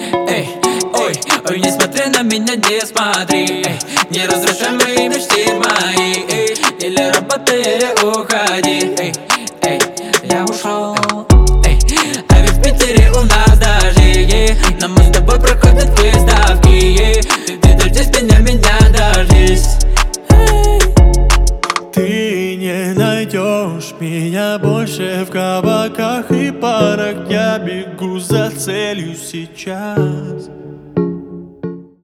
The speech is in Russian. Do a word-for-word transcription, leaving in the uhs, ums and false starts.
эй, ой, ой, не смотри на меня, не смотри, эй, не разрушай мои мечты мои, эй, или работай, или уходи, эй, эй, я ушел, эй, а ведь в Питере у нас дожди, но мы с тобой проходят выставки, ты дождись меня, меня дождись. Ты не найдешь меня больше в кабаках и парах. Я бегу за целью сейчас.